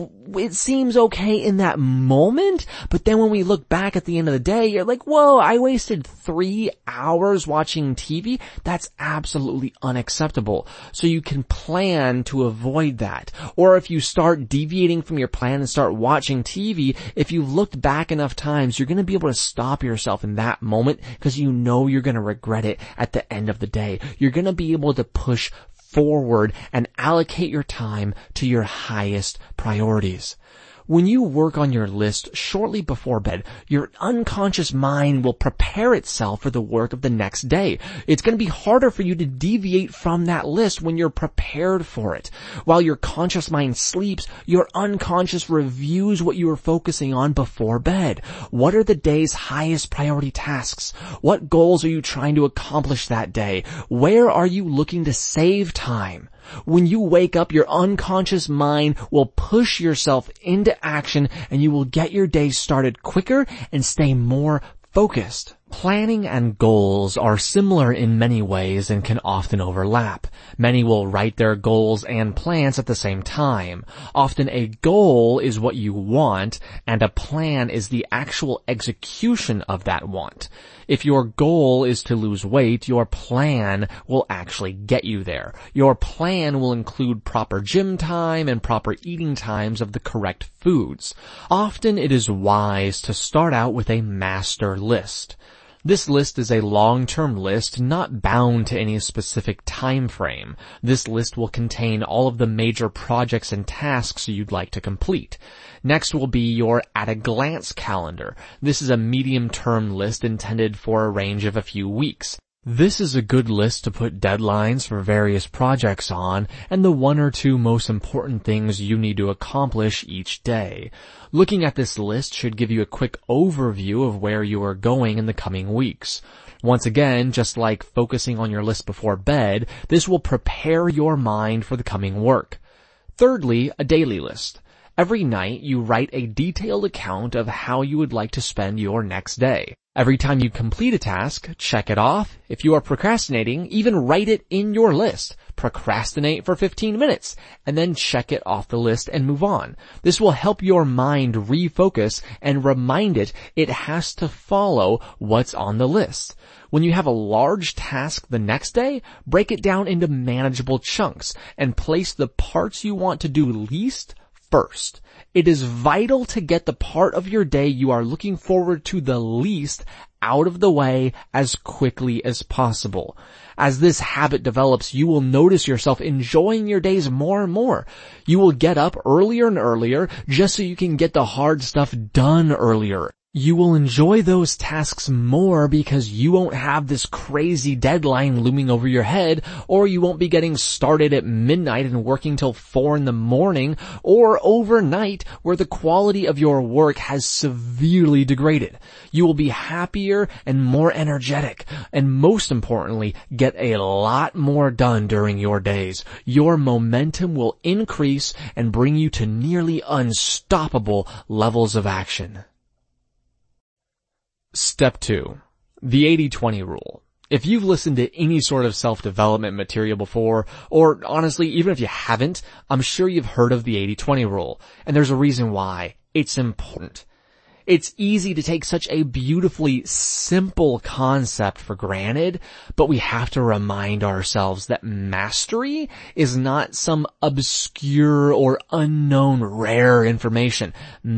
S1: it seems okay in that moment, but then when we look back at the end of the day, you're like, whoa, I wasted three hours watching T V? That's absolutely unacceptable. So you can plan to avoid that. Or if you You start deviating from your plan and start watching T V, if you've looked back enough times, you're going to be able to stop yourself in that moment because you know you're going to regret it at the end of the day. You're going to be able to push forward and allocate your time to your highest priorities. When you work on your list shortly before bed, your unconscious mind will prepare itself for the work of the next day. It's going to be harder for you to deviate from that list when you're prepared for it. While your conscious mind sleeps, your unconscious reviews what you were focusing on before bed. What are the day's highest priority tasks? What goals are you trying to accomplish that day? Where are you looking to save time? When you wake up, your unconscious mind will push yourself into action and you will get your day started quicker and stay more focused. Planning and goals are similar in many ways and can often overlap. Many will write their goals and plans at the same time. Often a goal is what you want, and a plan is the actual execution of that want. If your goal is to lose weight, your plan will actually get you there. Your plan will include proper gym time and proper eating times of the correct foods. Often it is wise to start out with a master list. This list is a long-term list not bound to any specific time frame. This list will contain all of the major projects and tasks you'd like to complete. Next will be your at-a-glance calendar. This is a medium-term list intended for a range of a few weeks. This is a good list to put deadlines for various projects on and the one or two most important things you need to accomplish each day. Looking at this list should give you a quick overview of where you are going in the coming weeks. Once again, just like focusing on your list before bed, this will prepare your mind for the coming work. Thirdly, a daily list. Every night you write a detailed account of how you would like to spend your next day. Every time you complete a task, check it off. If you are procrastinating, even write it in your list. Procrastinate for fifteen minutes, and then check it off the list and move on. This will help your mind refocus and remind it it has to follow what's on the list. When you have a large task the next day, break it down into manageable chunks and place the parts you want to do least first. It is vital to get the part of your day you are looking forward to the least out of the way as quickly as possible. As this habit develops, you will notice yourself enjoying your days more and more. You will get up earlier and earlier just so you can get the hard stuff done earlier. You will enjoy those tasks more because you won't have this crazy deadline looming over your head, or you won't be getting started at midnight and working till four in the morning, or overnight where the quality of your work has severely degraded. You will be happier and more energetic, and most importantly, get a lot more done during your days. Your momentum will increase and bring you to nearly unstoppable levels of action. Step two. The eighty twenty rule. If you've listened to any sort of self-development material before, or honestly, even if you haven't, I'm sure you've heard of the eighty twenty rule. And there's a reason why. It's important. It's easy to take such a beautifully simple concept for granted, but we have to remind ourselves that mastery is not some obscure or unknown rare information.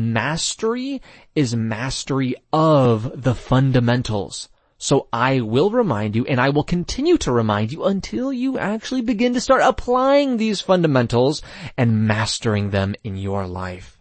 S1: Mastery is mastery of the fundamentals. So I will remind you, and I will continue to remind you until you actually begin to start applying these fundamentals and mastering them in your life.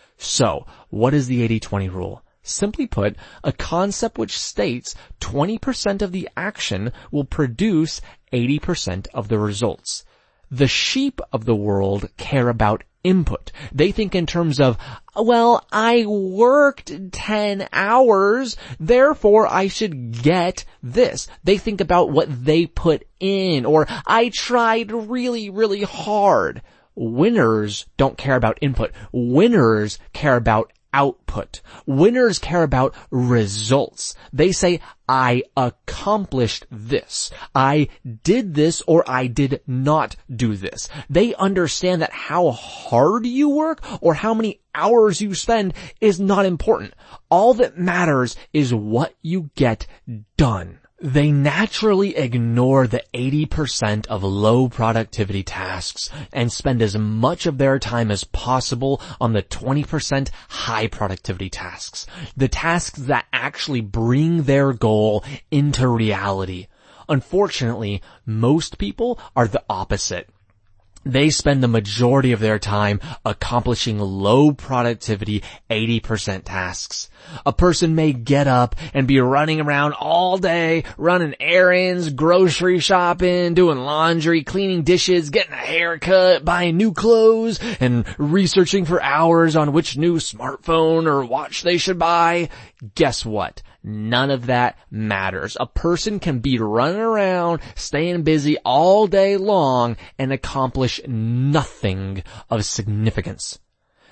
S1: So, what is the eighty twenty rule? Simply put, a concept which states twenty percent of the action will produce eighty percent of the results. The sheep of the world care about input. They think in terms of, well, I worked ten hours, therefore I should get this. They think about what they put in, or I tried really, really hard. Winners don't care about input. Winners care about output. Winners care about results. They say, I accomplished this. I did this, or I did not do this. They understand that how hard you work or how many hours you spend is not important. All that matters is what you get done. They naturally ignore the eighty percent of low productivity tasks and spend as much of their time as possible on the twenty percent high productivity tasks, the tasks that actually bring their goal into reality. Unfortunately, most people are the opposite. They spend the majority of their time accomplishing low productivity eighty percent tasks. A person may get up and be running around all day, running errands, grocery shopping, doing laundry, cleaning dishes, getting a haircut, buying new clothes, and researching for hours on which new smartphone or watch they should buy. Guess what? None of that matters. A person can be running around, staying busy all day long and accomplish nothing of significance.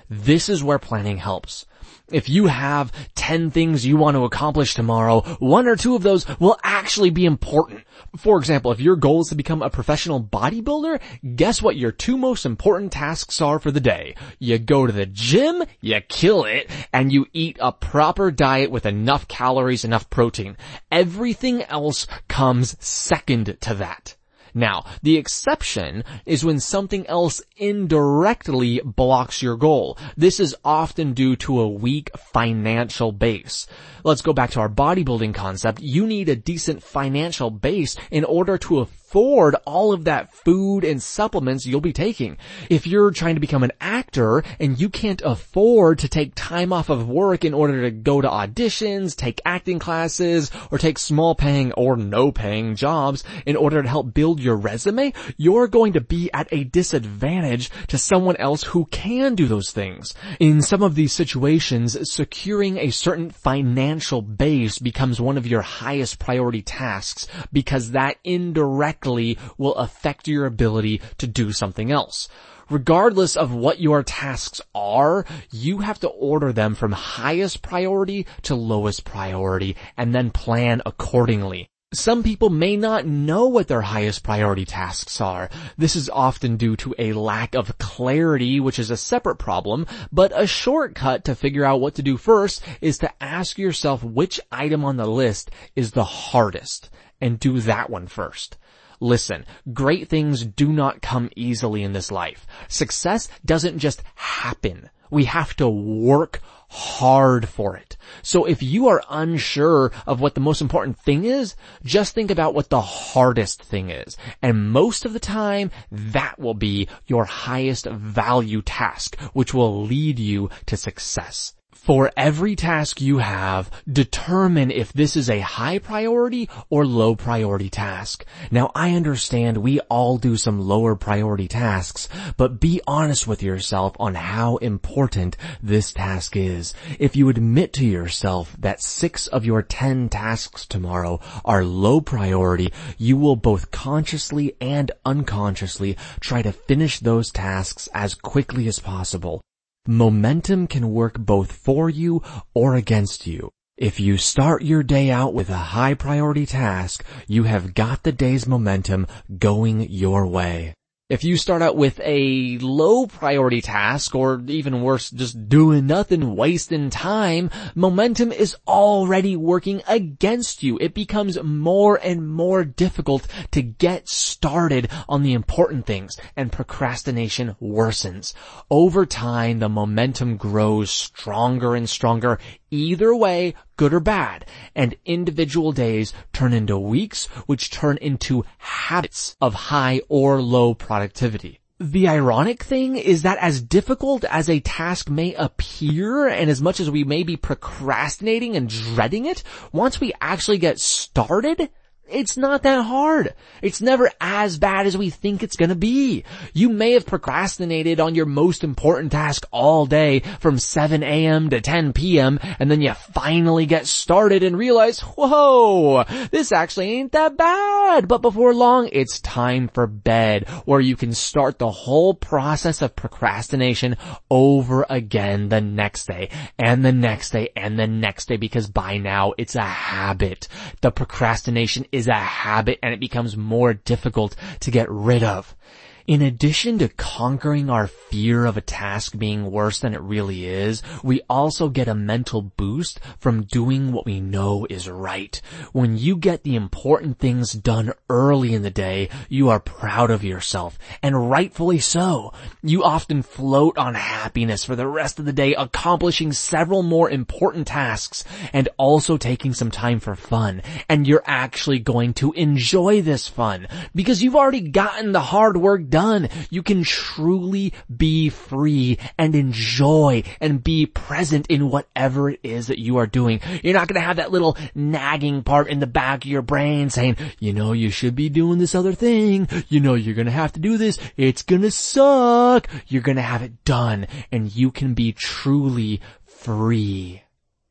S1: This is where planning helps. If you have ten things you want to accomplish tomorrow, one or two of those will actually be important. For example, if your goal is to become a professional bodybuilder, guess what your two most important tasks are for the day? You go to the gym, you kill it, and you eat a proper diet with enough calories, enough protein. Everything else comes second to that. Now, the exception is when something else indirectly blocks your goal. This is often due to a weak financial base. Let's go back to our bodybuilding concept. You need a decent financial base in order to afford all of that food and supplements you'll be taking. If you're trying to become an actor and you can't afford to take time off of work in order to go to auditions, take acting classes, or take small paying or no paying jobs in order to help build your resume, you're going to be at a disadvantage to someone else who can do those things. In some of these situations, securing a certain financial base becomes one of your highest priority tasks because that indirectly will affect your ability to do something else. Regardless of what your tasks are, you have to order them from highest priority to lowest priority and then plan accordingly. Some people may not know what their highest priority tasks are. This is often due to a lack of clarity, which is a separate problem, but a shortcut to figure out what to do first is to ask yourself which item on the list is the hardest, and do that one first. Listen, great things do not come easily in this life. Success doesn't just happen. We have to work hard for it. So if you are unsure of what the most important thing is, just think about what the hardest thing is. And most of the time, that will be your highest value task, which will lead you to success. For every task you have, determine if this is a high priority or low priority task. Now, I understand we all do some lower priority tasks, but be honest with yourself on how important this task is. If you admit to yourself that six of your ten tasks tomorrow are low priority, you will both consciously and unconsciously try to finish those tasks as quickly as possible. Momentum can work both for you or against you. If you start your day out with a high priority task, you have got the day's momentum going your way. If you start out with a low priority task, or even worse, just doing nothing, wasting time, momentum is already working against you. It becomes more and more difficult to get started on the important things, and procrastination worsens. Over time, the momentum grows stronger and stronger, either way, good or bad, and individual days turn into weeks, which turn into habits of high or low productivity. The ironic thing is that as difficult as a task may appear, and as much as we may be procrastinating and dreading it, once we actually get started, it's not that hard. It's never as bad as we think it's gonna be. You may have procrastinated on your most important task all day from seven a.m. to ten p.m. and then you finally get started and realize, whoa, this actually ain't that bad. But before long, it's time for bed, where you can start the whole process of procrastination over again the next day and the next day and the next day, because by now it's a habit. The procrastination is is a habit, and it becomes more difficult to get rid of. In addition to conquering our fear of a task being worse than it really is, we also get a mental boost from doing what we know is right. When you get the important things done early in the day, you are proud of yourself, and rightfully so. You often float on happiness for the rest of the day, accomplishing several more important tasks and also taking some time for fun. And you're actually going to enjoy this fun because you've already gotten the hard work done. You can truly be free and enjoy and be present in whatever it is that you are doing. You're not going to have that little nagging part in the back of your brain saying, you know, you should be doing this other thing. You know, you're going to have to do this. It's going to suck. You're going to have it done, and you can be truly free.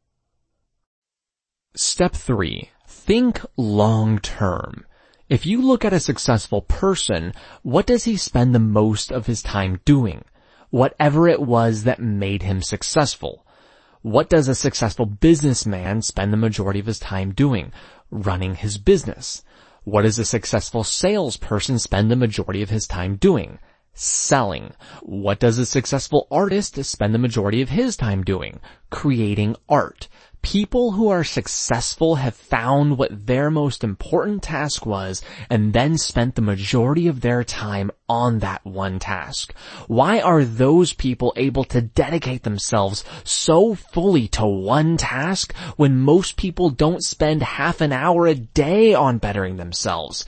S1: Step three, think long term. If you look at a successful person, what does he spend the most of his time doing? whatever it was that made him successful. What does a successful businessman spend the majority of his time doing? Running his business. What does a successful salesperson spend the majority of his time doing? Selling. What does a successful artist spend the majority of his time doing? Creating art. People who are successful have found what their most important task was and then spent the majority of their time on that one task. Why are those people able to dedicate themselves so fully to one task when most people don't spend half an hour a day on bettering themselves?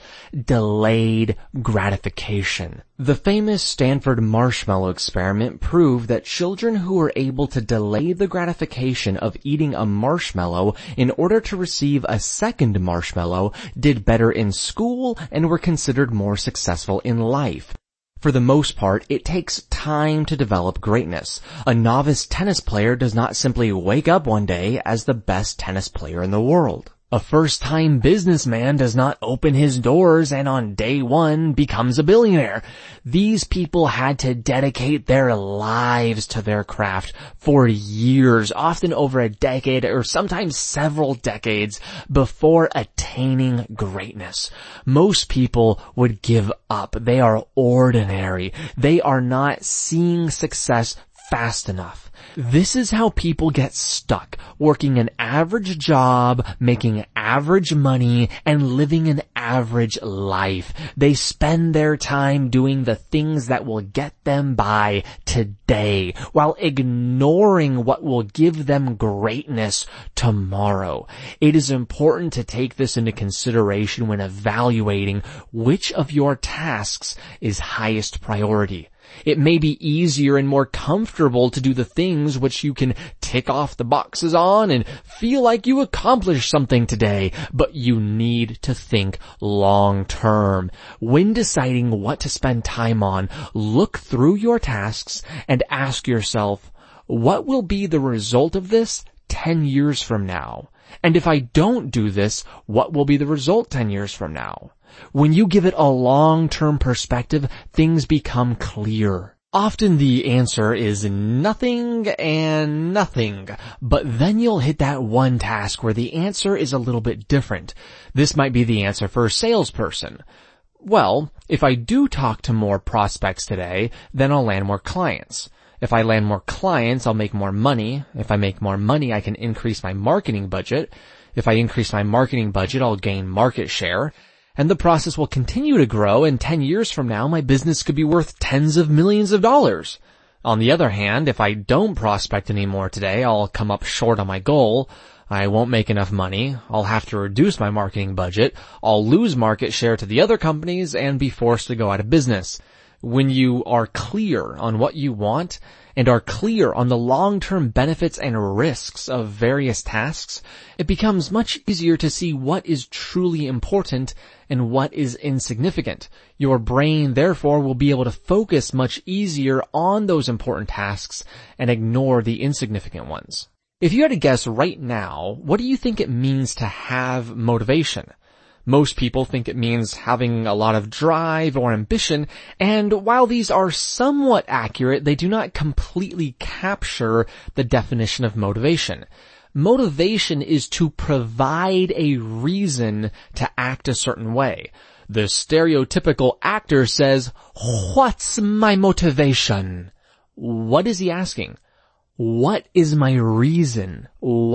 S1: Delayed gratification. The famous Stanford marshmallow experiment proved that children who were able to delay the gratification of eating a marshmallow in order to receive a second marshmallow did better in school and were considered more successful in life. For the most part, it takes time to develop greatness. A novice tennis player does not simply wake up one day as the best tennis player in the world. A first-time businessman does not open his doors and on day one becomes a billionaire. These people had to dedicate their lives to their craft for years, often over a decade or sometimes several decades before attaining greatness. Most people would give up. They are ordinary. They are not seeing success fast enough. This is how people get stuck, working an average job, making average money, and living an average life. They spend their time doing the things that will get them by today, while ignoring what will give them greatness tomorrow. It is important to take this into consideration when evaluating which of your tasks is highest priority. It may be easier and more comfortable to do the things which you can tick off the boxes on and feel like you accomplished something today, but you need to think long term. When deciding what to spend time on, look through your tasks and ask yourself, what will be the result of this ten years from now? And if I don't do this, what will be the result ten years from now? When you give it a long-term perspective, things become clear. Often the answer is nothing and nothing, but then you'll hit that one task where the answer is a little bit different. This might be the answer for a salesperson. Well, if I do talk to more prospects today, then I'll land more clients. If I land more clients, I'll make more money. If I make more money, I can increase my marketing budget. If I increase my marketing budget, I'll gain market share. And the process will continue to grow, and ten years from now, my business could be worth tens of millions of dollars. On the other hand, if I don't prospect anymore today, I'll come up short on my goal. I won't make enough money. I'll have to reduce my marketing budget. I'll lose market share to the other companies and be forced to go out of business. When you are clear on what you want and are clear on the long-term benefits and risks of various tasks, it becomes much easier to see what is truly important and what is insignificant. Your brain, therefore, will be able to focus much easier on those important tasks and ignore the insignificant ones. If you had to guess right now, what do you think it means to have motivation? Most people think it means having a lot of drive or ambition, and while these are somewhat accurate, they do not completely capture the definition of motivation. Motivation is to provide a reason to act a certain way. The stereotypical actor says, "What's my motivation?" What is he asking? What is my reason?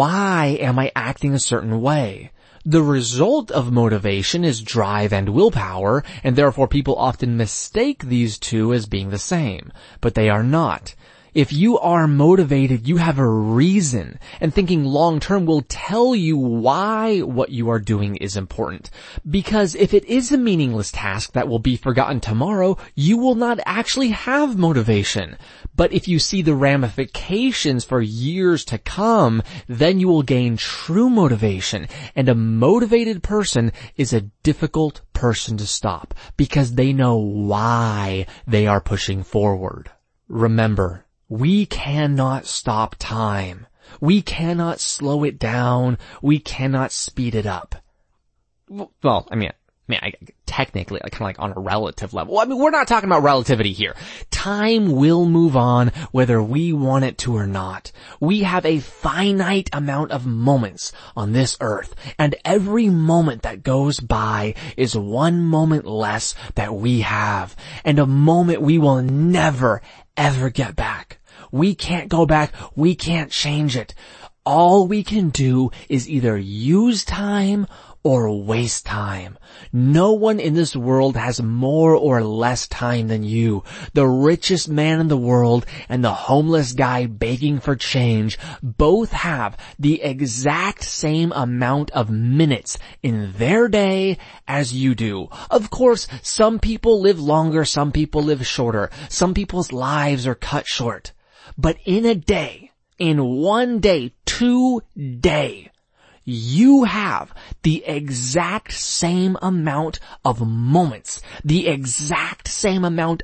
S1: Why am I acting a certain way? The result of motivation is drive and willpower, and therefore people often mistake these two as being the same, but they are not. If you are motivated, you have a reason, and thinking long term will tell you why what you are doing is important. Because if it is a meaningless task that will be forgotten tomorrow, you will not actually have motivation. But if you see the ramifications for years to come, then you will gain true motivation. And a motivated person is a difficult person to stop because they know why they are pushing forward. Remember, we cannot stop time. We cannot slow it down. We cannot speed it up. Well, I mean, mean, I, technically, like, kind of like on a relative level. I mean, we're not talking about relativity here. Time will move on whether we want it to or not. We have a finite amount of moments on this earth, and every moment that goes by is one moment less that we have, and a moment we will never, ever get back. We can't go back. We can't change it. All we can do is either use time or waste time. No one in this world has more or less time than you. The richest man in the world and the homeless guy begging for change both have the exact same amount of minutes in their day as you do. Of course, some people live longer, some people live shorter. Some people's lives are cut short. But in a day, in one day, today, you have the exact same amount of moments, the exact same amount